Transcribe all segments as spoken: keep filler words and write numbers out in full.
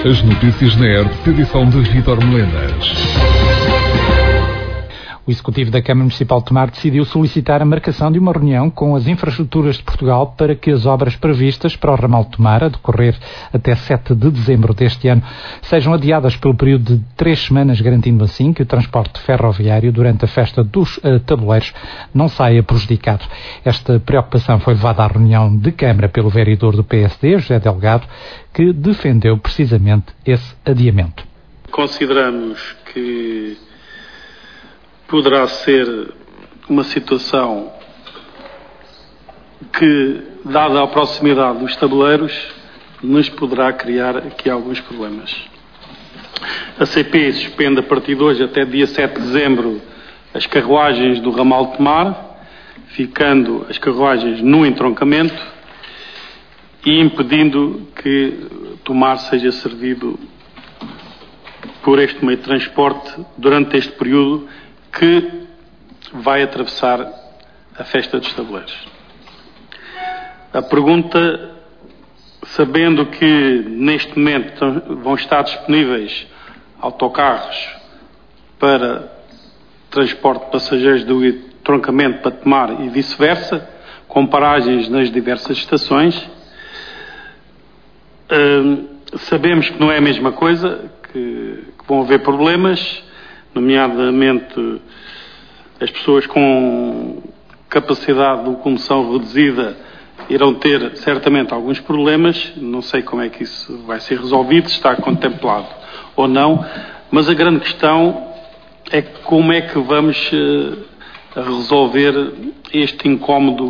As notícias na R T P, edição de Vítor Melenas. O Executivo da Câmara Municipal de Tomar decidiu solicitar a marcação de uma reunião com as infraestruturas de Portugal para que as obras previstas para o ramal de Tomar, a decorrer até sete de dezembro deste ano, sejam adiadas pelo período de três semanas, garantindo assim que o transporte ferroviário durante a festa dos uh, tabuleiros não saia prejudicado. Esta preocupação foi levada à reunião de Câmara pelo vereador do P S D, José Delgado, que defendeu precisamente esse adiamento. Consideramos que poderá ser uma situação que, dada a proximidade dos tabuleiros, nos poderá criar aqui alguns problemas. A C P suspende a partir de hoje até dia sete de dezembro as carruagens do ramal de Tomar, ficando as carruagens no entroncamento e impedindo que Tomar seja servido por este meio de transporte durante este período que vai atravessar a festa dos tabuleiros. A pergunta, sabendo que neste momento vão estar disponíveis autocarros para transporte de passageiros do entroncamento para Tomar e vice-versa, com paragens nas diversas estações, hum, sabemos que não é a mesma coisa, que, que vão haver problemas, nomeadamente as pessoas com capacidade de locomoção reduzida irão ter certamente alguns problemas. Não sei como é que isso vai ser resolvido, se está contemplado ou não, mas a grande questão é como é que vamos uh, resolver este incómodo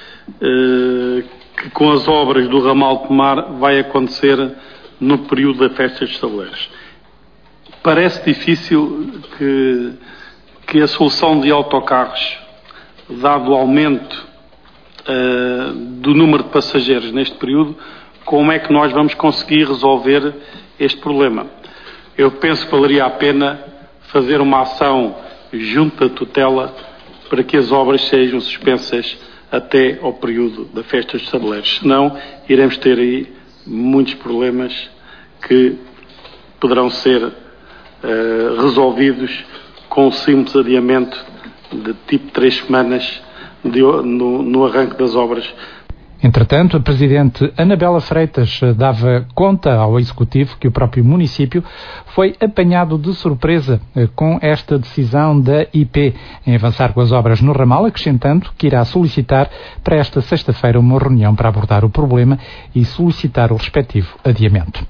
uh, que com as obras do ramal de Tomar vai acontecer no período da festa dos tabuleiros. Parece difícil que, que a solução de autocarros, dado o aumento uh, do número de passageiros neste período, como é que nós vamos conseguir resolver este problema? Eu penso que valeria a pena fazer uma ação junto da tutela para que as obras sejam suspensas até ao período da festa dos tabuleiros. Senão, iremos ter aí muitos problemas que poderão ser Uh, resolvidos com um simples adiamento de tipo três semanas de, no, no arranque das obras. Entretanto, a Presidente Anabela Freitas dava conta ao Executivo que o próprio município foi apanhado de surpresa com esta decisão da I P em avançar com as obras no ramal, acrescentando que irá solicitar para esta sexta-feira uma reunião para abordar o problema e solicitar o respectivo adiamento.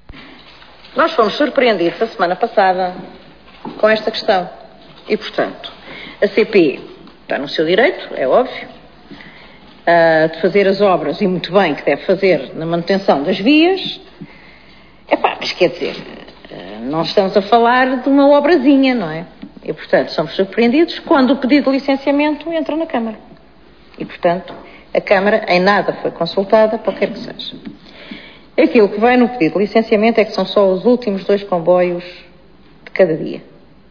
Nós fomos surpreendidos a semana passada com esta questão e, portanto, a C P está no seu direito, é óbvio, uh, de fazer as obras, e muito bem que deve fazer, na manutenção das vias. Epá, mas quer dizer, uh, não estamos a falar de uma obrazinha, não é? E, portanto, somos surpreendidos quando o pedido de licenciamento entra na Câmara. E, portanto, a Câmara em nada foi consultada, qualquer que seja. Aquilo que vai no pedido de licenciamento é que são só os últimos dois comboios de cada dia.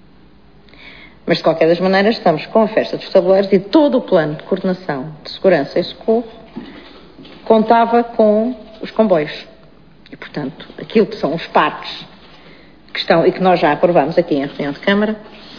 Mas, de qualquer das maneiras, estamos com a festa dos tabuleiros e todo o plano de coordenação de segurança e socorro contava com os comboios. E, portanto, aquilo que são os parques que estão, e que nós já aprovamos aqui em reunião de Câmara,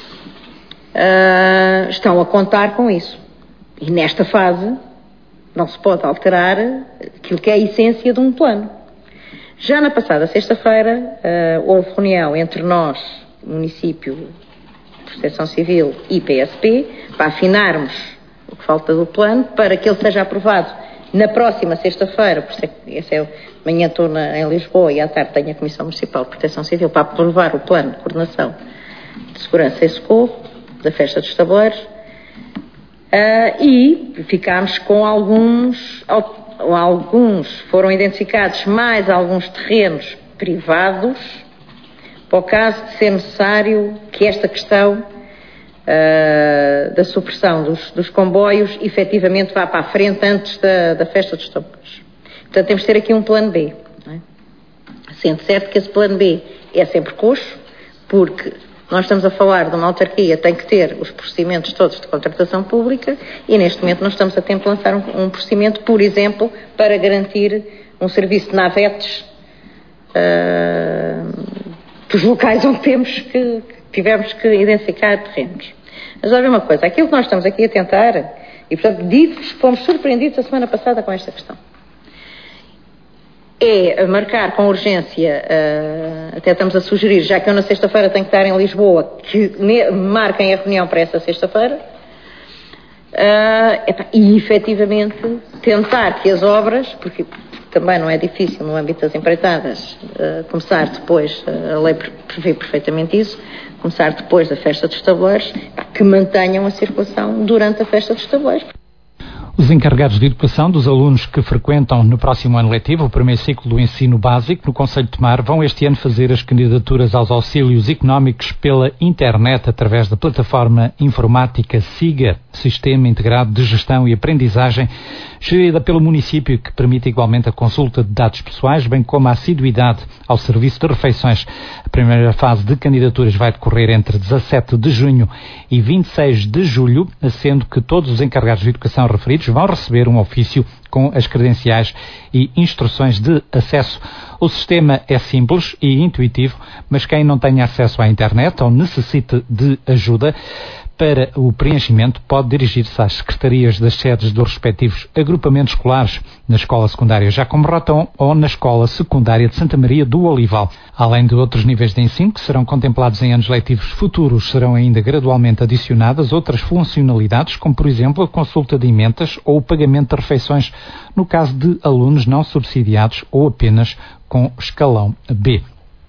uh, estão a contar com isso. E, nesta fase, não se pode alterar aquilo que é a essência de um plano. Já na passada sexta-feira, uh, houve reunião entre nós, município, Proteção Civil e P S P, para afinarmos o que falta do plano, para que ele seja aprovado na próxima sexta-feira, por isso é que esse é, amanhã estou na, em Lisboa e à tarde tenho a Comissão Municipal de Proteção Civil para aprovar o plano de coordenação de segurança e socorro da festa dos tabuleiros, uh, e ficámos com alguns... alguns foram identificados mais alguns terrenos privados para o caso de ser necessário que esta questão uh, da supressão dos, dos comboios efetivamente vá para a frente antes da, da festa dos tabuleiros. Portanto, temos de ter aqui um plano B. Não é? Sendo certo que esse plano B é sempre coxo, porque nós estamos a falar de uma autarquia que tem que ter os procedimentos todos de contratação pública e neste momento nós estamos a tempo de lançar um, um procedimento, por exemplo, para garantir um serviço de navetes uh, dos locais onde temos que, que tivemos que identificar terrenos. Mas olha uma coisa, aquilo que nós estamos aqui a tentar, e portanto digo-vos que fomos surpreendidos a semana passada com esta questão, é marcar com urgência, uh, até estamos a sugerir, já que eu na sexta-feira tenho que estar em Lisboa, que ne- marquem a reunião para essa sexta-feira, uh, epá, e efetivamente tentar que as obras, porque também não é difícil no âmbito das empreitadas, uh, começar depois, uh, a lei prevê perfeitamente isso, começar depois da festa dos tabuleiros, que mantenham a circulação durante a festa dos tabuleiros. Os encarregados de educação dos alunos que frequentam no próximo ano letivo o primeiro ciclo do ensino básico no Concelho de Tomar vão este ano fazer as candidaturas aos auxílios económicos pela internet através da plataforma informática SIGA, Sistema Integrado de Gestão e Aprendizagem, gerida pelo município, que permite igualmente a consulta de dados pessoais, bem como a assiduidade ao serviço de refeições. A primeira fase de candidaturas vai decorrer entre dezassete de junho e vinte e seis de julho, sendo que todos os encarregados de educação referidos vão receber um ofício com as credenciais e instruções de acesso. O sistema é simples e intuitivo, mas quem não tenha acesso à internet ou necessite de ajuda para o preenchimento pode dirigir-se às secretarias das sedes dos respectivos agrupamentos escolares, na Escola Secundária Jacomo Rotão ou na Escola Secundária de Santa Maria do Olival. Além de outros níveis de ensino que serão contemplados em anos letivos futuros, serão ainda gradualmente adicionadas outras funcionalidades, como por exemplo a consulta de emendas ou o pagamento de refeições, no caso de alunos não subsidiados ou apenas com escalão B.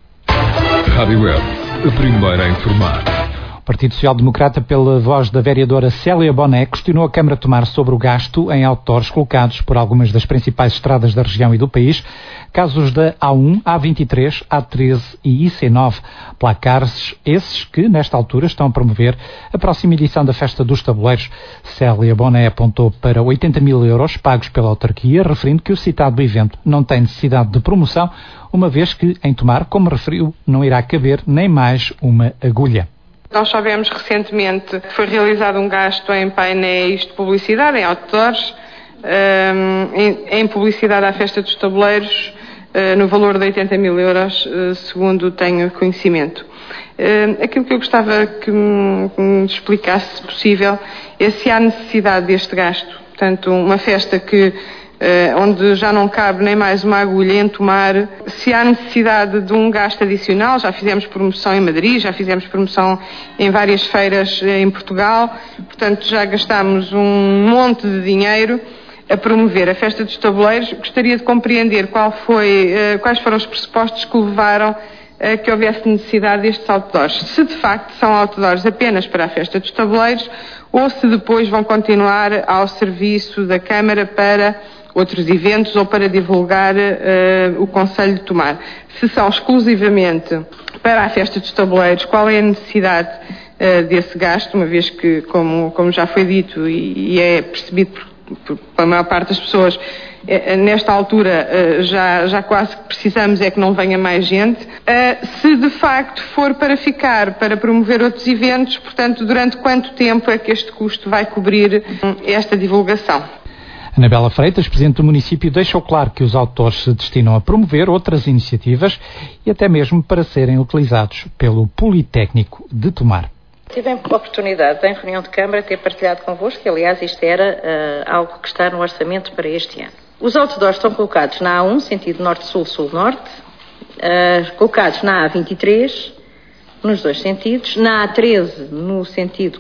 Rádio Web, a primeira a informar. O Partido Social Democrata, pela voz da vereadora Célia Boné, questionou a Câmara de Tomar sobre o gasto em outdoors colocados por algumas das principais estradas da região e do país, casos da A um, A vinte e três, A treze e I C nove, placares esses que, nesta altura, estão a promover a próxima edição da Festa dos Tabuleiros. Célia Boné apontou para oitenta mil euros pagos pela autarquia, referindo que o citado evento não tem necessidade de promoção, uma vez que, em Tomar, como referiu, não irá caber nem mais uma agulha. Nós sabemos recentemente que foi realizado um gasto em painéis de publicidade, em outdoors, um, em, em publicidade à Festa dos Tabuleiros, uh, no valor de oitenta mil euros, uh, segundo tenho conhecimento. Uh, aquilo que eu gostava que me, que me explicasse, se possível, é se há necessidade deste gasto. Portanto, uma festa que Uh, onde já não cabe nem mais uma agulha em Tomar, se há necessidade de um gasto adicional. Já fizemos promoção em Madrid, já fizemos promoção em várias feiras em Portugal, portanto já gastámos um monte de dinheiro a promover a Festa dos Tabuleiros. Gostaria de compreender qual foi, uh, quais foram os pressupostos que levaram a que houvesse necessidade destes outdoors. Se de facto são outdoors apenas para a Festa dos Tabuleiros ou se depois vão continuar ao serviço da Câmara para outros eventos ou para divulgar uh, o Concelho de Tomar. Se são exclusivamente para a Festa dos Tabuleiros, qual é a necessidade uh, desse gasto, uma vez que, como, como já foi dito e, e é percebido por, por, pela maior parte das pessoas, uh, nesta altura uh, já, já quase que precisamos é que não venha mais gente. Uh, se de facto for para ficar, para promover outros eventos, portanto, durante quanto tempo é que este custo vai cobrir um, esta divulgação? Anabela Freitas, Presidente do município, deixou claro que os outdoors se destinam a promover outras iniciativas e até mesmo para serem utilizados pelo Politécnico de Tomar. Tive a oportunidade, em reunião de Câmara, ter partilhado convosco, que aliás isto era uh, algo que está no orçamento para este ano. Os outdoors estão colocados na A um, sentido norte-sul, sul-norte, uh, colocados na A vinte e três, nos dois sentidos, na A treze, no sentido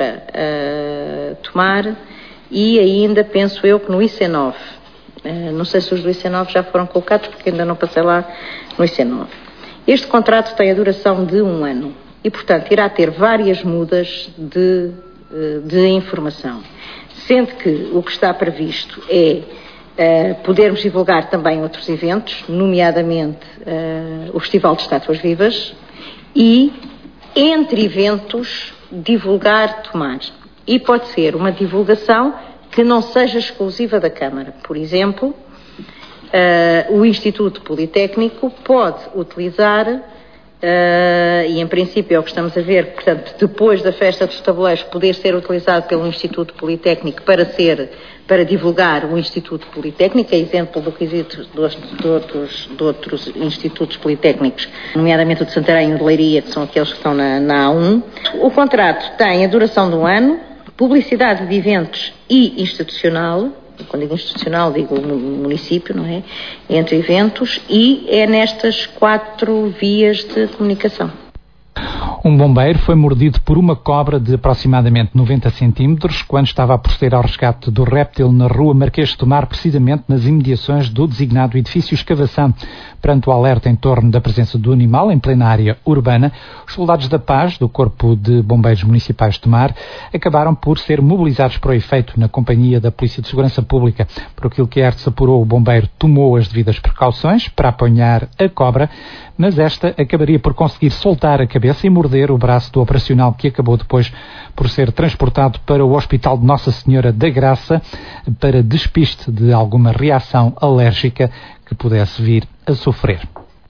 Coimbra-Tomar, uh, e ainda, penso eu, que no I C nove. Uh, não sei se os do I C nove já foram colocados, porque ainda não passei lá no I C nove. Este contrato tem a duração de um ano e, portanto, irá ter várias mudas de, de informação. Sendo que o que está previsto é uh, podermos divulgar também outros eventos, nomeadamente uh, o Festival de Estátuas Vivas, e, entre eventos, divulgar Tomar. E pode ser uma divulgação que não seja exclusiva da Câmara. Por exemplo, uh, o Instituto Politécnico pode utilizar uh, Uh, e em princípio é o que estamos a ver, portanto, depois da festa dos tabuleiros poder ser utilizado pelo Instituto Politécnico para ser, para divulgar o Instituto Politécnico, é exemplo do que existe de outros, de outros institutos politécnicos, nomeadamente o de Santarém e o de Leiria, que são aqueles que estão na, na A um. O contrato tem a duração de um ano, publicidade de eventos e institucional. Quando digo institucional, digo município, não é? Entre eventos, e é nestas quatro vias de comunicação. Um bombeiro foi mordido por uma cobra de aproximadamente noventa centímetros quando estava a proceder ao resgate do réptil na rua Marquês de Tomar, precisamente nas imediações do designado edifício Escavação. Perante o alerta em torno da presença do animal em plena área urbana, os soldados da paz do Corpo de Bombeiros Municipais de Tomar acabaram por ser mobilizados para o efeito na companhia da Polícia de Segurança Pública. Por aquilo que a ERTE apurou, o bombeiro tomou as devidas precauções para apanhar a cobra, mas esta acabaria por conseguir soltar a cabeça e morder o braço do operacional, que acabou depois por ser transportado para o Hospital de Nossa Senhora da Graça para despiste de alguma reação alérgica que pudesse vir a sofrer.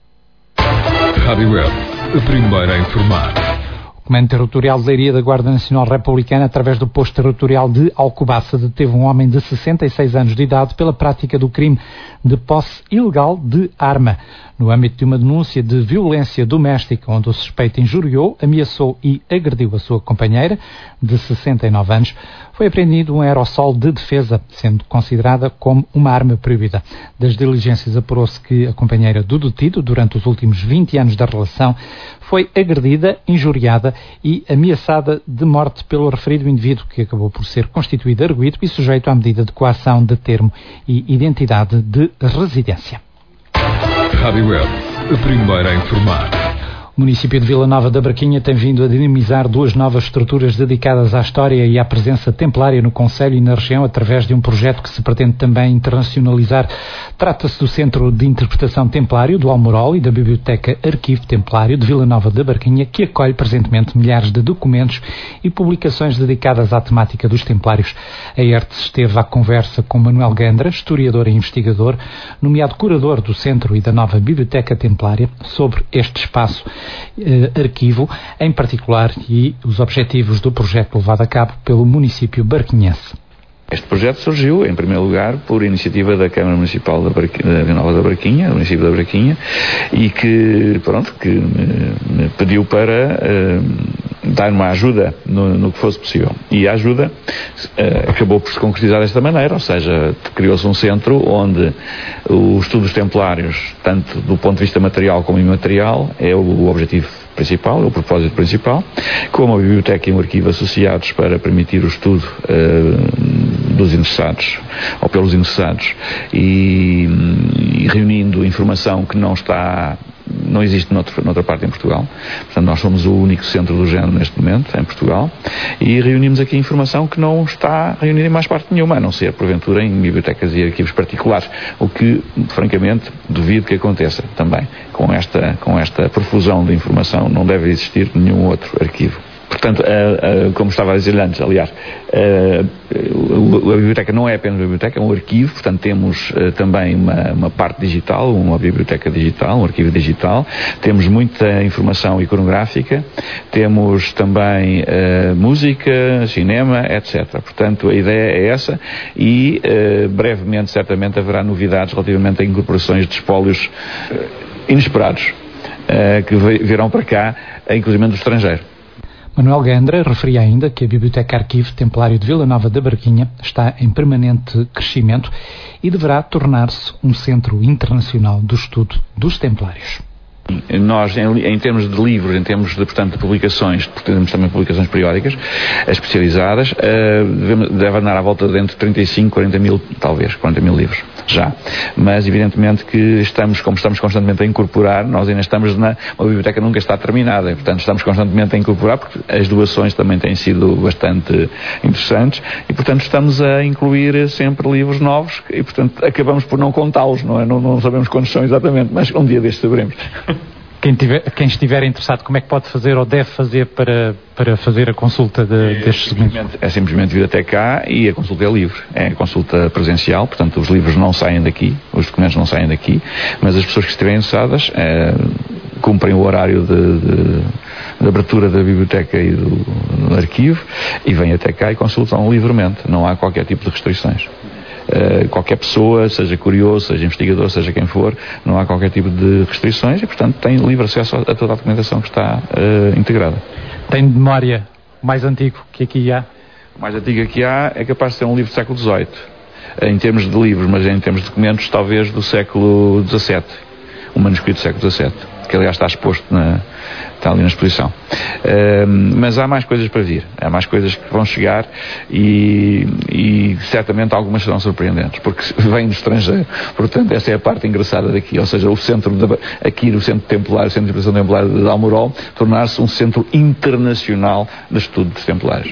Rádio Web, a primeira a informar. O Comando Territorial de Leiria da Guarda Nacional Republicana, através do Posto Territorial de Alcobaça, deteve um homem de sessenta e seis anos de idade pela prática do crime de posse ilegal de arma. No âmbito de uma denúncia de violência doméstica, onde o suspeito injuriou, ameaçou e agrediu a sua companheira, de sessenta e nove anos, foi apreendido um aerossol de defesa, sendo considerada como uma arma proibida. Das diligências apurou-se que a companheira do detido, durante os últimos vinte anos da relação, foi agredida, injuriada e ameaçada de morte pelo referido indivíduo, que acabou por ser constituído arguido e sujeito à medida de coação de termo e identidade de residência. Rádio Web, a primeira a informar. O município de Vila Nova da Barquinha tem vindo a dinamizar duas novas estruturas dedicadas à história e à presença templária no concelho e na região, através de um projeto que se pretende também internacionalizar. Trata-se do Centro de Interpretação Templário do Almorol e da Biblioteca Arquivo Templário de Vila Nova da Barquinha, que acolhe presentemente milhares de documentos e publicações dedicadas à temática dos templários. A ERTE esteve à conversa com Manuel Gandra, historiador e investigador, nomeado curador do Centro e da nova Biblioteca Templária, sobre este espaço Eh, arquivo, em particular, e os objetivos do projeto levado a cabo pelo município barquinhense. Este projeto surgiu, em primeiro lugar, por iniciativa da Câmara Municipal da, Barqui, da Vila Nova da Barquinha, do município da Barquinha, e que, pronto, que me, me pediu para uh, dar uma ajuda no, no que fosse possível. E a ajuda uh, acabou por se concretizar desta maneira, ou seja, criou-se um centro onde o estudo dos templários, tanto do ponto de vista material como imaterial, é o, o objetivo principal, é o propósito principal, com uma biblioteca e um arquivo associados para permitir o estudo uh, dos interessados, ou pelos interessados, e, e reunindo informação que não está, não existe noutro, noutra parte em Portugal. Portanto, nós somos o único centro do género neste momento, em Portugal, e reunimos aqui informação que não está reunida em mais parte nenhuma, a não ser, porventura, em bibliotecas e arquivos particulares, o que, francamente, duvido que aconteça também. Com esta, com esta profusão de informação, não deve existir nenhum outro arquivo. Portanto, uh, uh, como estava a dizer antes, aliás, uh, a biblioteca não é apenas uma biblioteca, é um arquivo, portanto temos uh, também uma, uma parte digital, uma biblioteca digital, um arquivo digital, temos muita informação iconográfica, temos também uh, música, cinema, etcétera. Portanto, a ideia é essa e uh, brevemente, certamente, haverá novidades relativamente a incorporações de espólios uh, inesperados, uh, que virão para cá, inclusive do estrangeiro. Manuel Gandra referia ainda que a Biblioteca Arquivo Templário de Vila Nova da Barquinha está em permanente crescimento e deverá tornar-se um centro internacional do estudo dos templários. Nós, em, em termos de livros, em termos de, portanto, de publicações, temos também publicações periódicas especializadas, uh, deve andar à volta de entre trinta e cinco, quarenta mil, talvez, quarenta mil livros, já. Mas, evidentemente, que estamos, como estamos constantemente a incorporar, nós ainda estamos na... A biblioteca nunca está terminada, e, portanto, estamos constantemente a incorporar, porque as doações também têm sido bastante interessantes, e, portanto, estamos a incluir sempre livros novos, e, portanto, acabamos por não contá-los, não é? Não, não sabemos quantos são exatamente, mas um dia destes saberemos. Quem, tiver, quem estiver interessado, como é que pode fazer ou deve fazer para, para fazer a consulta de, é, destes documentos? É simplesmente vir até cá e a consulta é livre. É a consulta presencial, portanto os livros não saem daqui, os documentos não saem daqui, mas as pessoas que estiverem interessadas é, cumprem o horário de, de, de abertura da biblioteca e do, do arquivo, e vêm até cá e consultam livremente, não há qualquer tipo de restrições. Uh, qualquer pessoa, seja curioso, seja investigador, seja quem for, não há qualquer tipo de restrições e, portanto, tem livre acesso a, a toda a documentação que está uh, integrada. Tem de memória o mais antigo que aqui há? O mais antigo que há é capaz de ser um livro do século dezoito, em termos de livros, mas em termos de documentos, talvez do século dezassete, um manuscrito do século dezassete, que aliás está exposto, na, está ali na exposição. Uh, mas há mais coisas para vir, há mais coisas que vão chegar e, e certamente algumas serão surpreendentes, porque vêm do estrangeiro. Portanto, essa é a parte engraçada daqui, ou seja, o centro de, aqui no centro templário, o centro de investigação templária de Almorol, tornar-se um centro internacional de estudo dos templários.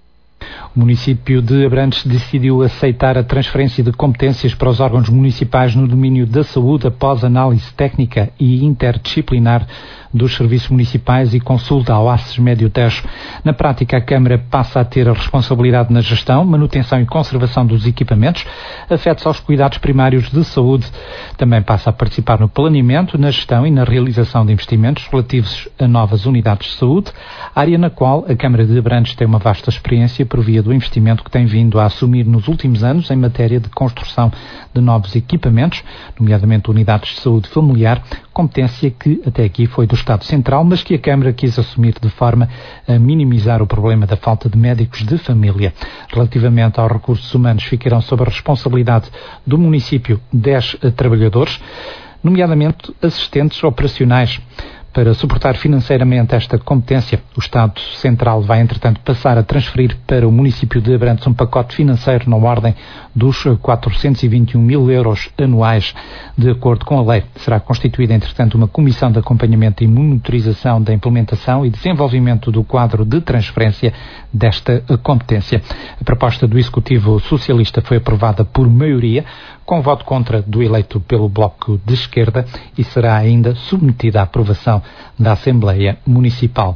O município de Abrantes decidiu aceitar a transferência de competências para os órgãos municipais no domínio da saúde após análise técnica e interdisciplinar dos serviços municipais e consulta ao ACES Médio Tejo. Na prática, a Câmara passa a ter a responsabilidade na gestão, manutenção e conservação dos equipamentos, afetos aos cuidados primários de saúde. Também passa a participar no planeamento, na gestão e na realização de investimentos relativos a novas unidades de saúde, área na qual a Câmara de Abrantes tem uma vasta experiência por via do investimento que tem vindo a assumir nos últimos anos em matéria de construção de novos equipamentos, nomeadamente unidades de saúde familiar, competência que até aqui foi do Estado Central, mas que a Câmara quis assumir de forma a minimizar o problema da falta de médicos de família. Relativamente aos recursos humanos, ficarão sob a responsabilidade do município dez trabalhadores, nomeadamente assistentes operacionais. Para suportar financeiramente esta competência, o Estado Central vai, entretanto, passar a transferir para o município de Abrantes um pacote financeiro na ordem dos quatrocentos e vinte e um mil euros anuais. De acordo com a lei, será constituída, entretanto, uma comissão de acompanhamento e monitorização da implementação e desenvolvimento do quadro de transferência desta competência. A proposta do Executivo Socialista foi aprovada por maioria, com voto contra do eleito pelo Bloco de Esquerda, e será ainda submetida à aprovação da Assembleia Municipal.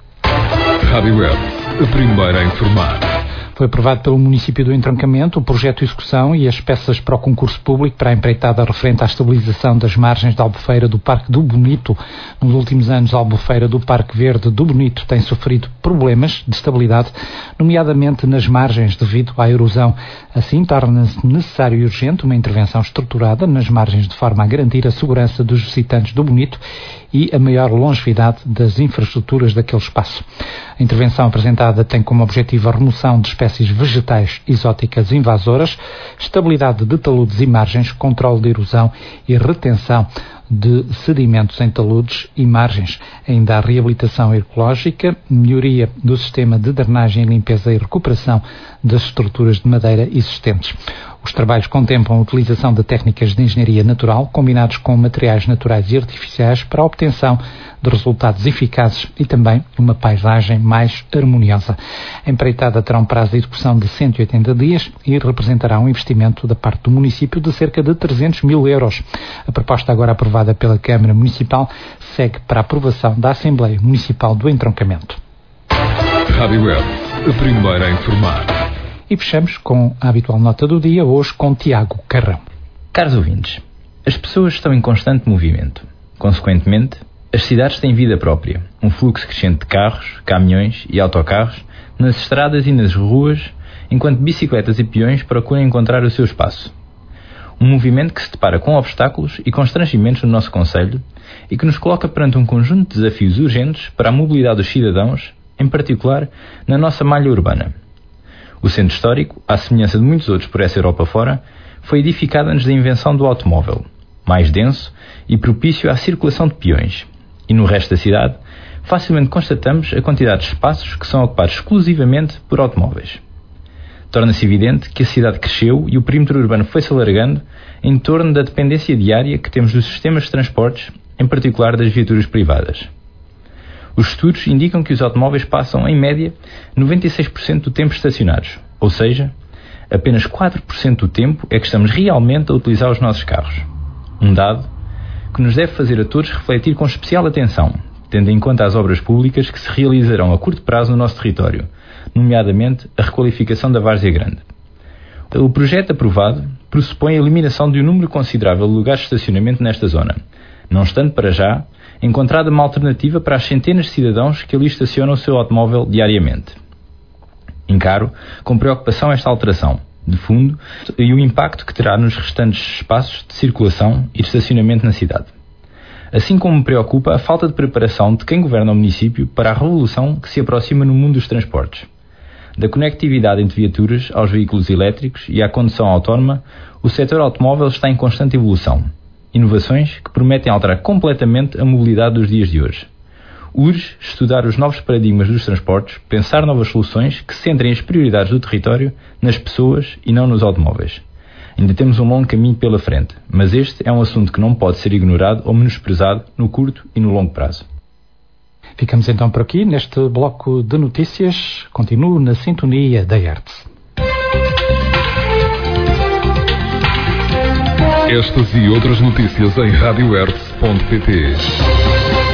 Rádio Web, a primeira a informar. Foi aprovado pelo município do Entroncamento o projeto de execução e as peças para o concurso público para a empreitada referente à estabilização das margens da Albufeira do Parque do Bonito. Nos últimos anos, a Albufeira do Parque Verde do Bonito tem sofrido problemas de estabilidade, nomeadamente nas margens devido à erosão. Assim, torna-se necessário e urgente uma intervenção estruturada nas margens de forma a garantir a segurança dos visitantes do Bonito e a maior longevidade das infraestruturas daquele espaço. A intervenção apresentada tem como objetivo a remoção de espécies vegetais exóticas invasoras, estabilidade de taludes e margens, controle de erosão e retenção de sedimentos em taludes e margens, ainda a reabilitação ecológica, melhoria do sistema de drenagem, limpeza e recuperação das estruturas de madeira existentes. Os trabalhos contemplam a utilização de técnicas de engenharia natural combinados com materiais naturais e artificiais para a obtenção de resultados eficazes e também uma paisagem mais harmoniosa. A empreitada terá um prazo de execução de cento e oitenta dias e representará um investimento da parte do município de cerca de trezentos mil euros. A proposta, agora aprovada pela Câmara Municipal, segue para a aprovação da Assembleia Municipal do Entroncamento. Rádio Web, a primeira a informar. E fechamos com a habitual nota do dia, hoje com Tiago Carrão. Caros ouvintes, as pessoas estão em constante movimento. Consequentemente, as cidades têm vida própria, um fluxo crescente de carros, caminhões e autocarros nas estradas e nas ruas, enquanto bicicletas e peões procuram encontrar o seu espaço. Um movimento que se depara com obstáculos e constrangimentos no nosso concelho e que nos coloca perante um conjunto de desafios urgentes para a mobilidade dos cidadãos, em particular na nossa malha urbana. O centro histórico, à semelhança de muitos outros por essa Europa fora, foi edificado antes da invenção do automóvel, mais denso e propício à circulação de peões. E no resto da cidade, facilmente constatamos a quantidade de espaços que são ocupados exclusivamente por automóveis. Torna-se evidente que a cidade cresceu e o perímetro urbano foi-se alargando em torno da dependência diária que temos dos sistemas de transportes, em particular das viaturas privadas. Os estudos indicam que os automóveis passam, em média, noventa e seis por cento do tempo estacionados, ou seja, apenas quatro por cento do tempo é que estamos realmente a utilizar os nossos carros. Um dado que nos deve fazer a todos refletir com especial atenção, tendo em conta as obras públicas que se realizarão a curto prazo no nosso território, nomeadamente a requalificação da Várzea Grande. O projeto aprovado pressupõe a eliminação de um número considerável de lugares de estacionamento nesta zona, não estando para já encontrada uma alternativa para as centenas de cidadãos que ali estacionam o seu automóvel diariamente. Encaro com preocupação esta alteração, de fundo, e o impacto que terá nos restantes espaços de circulação e de estacionamento na cidade. Assim como me preocupa a falta de preparação de quem governa o município para a revolução que se aproxima no mundo dos transportes. Da conectividade entre viaturas aos veículos elétricos e à condução autónoma, o setor automóvel está em constante evolução. Inovações que prometem alterar completamente a mobilidade dos dias de hoje. Urge estudar os novos paradigmas dos transportes, pensar novas soluções que centrem as prioridades do território nas pessoas e não nos automóveis. Ainda temos um longo caminho pela frente, mas este é um assunto que não pode ser ignorado ou menosprezado no curto e no longo prazo. Ficamos então por aqui neste bloco de notícias. Continuo na sintonia da Hertz. Estas e outras notícias em rádio hertz ponto pt.